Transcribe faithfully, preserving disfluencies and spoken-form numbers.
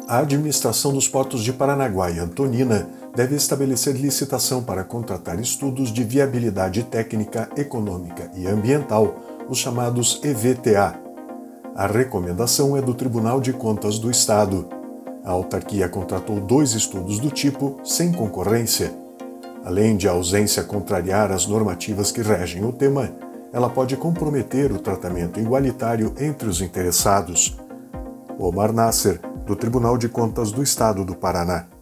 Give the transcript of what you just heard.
A administração dos portos de Paranaguá e Antonina deve estabelecer licitação para contratar estudos de viabilidade técnica, econômica e ambiental, os chamados E V T A. A recomendação é do Tribunal de Contas do Estado. A autarquia contratou dois estudos do tipo, sem concorrência. Além de a ausência contrariar as normativas que regem o tema, ela pode comprometer o tratamento igualitário entre os interessados. Omar Nasser, do Tribunal de Contas do Estado do Paraná.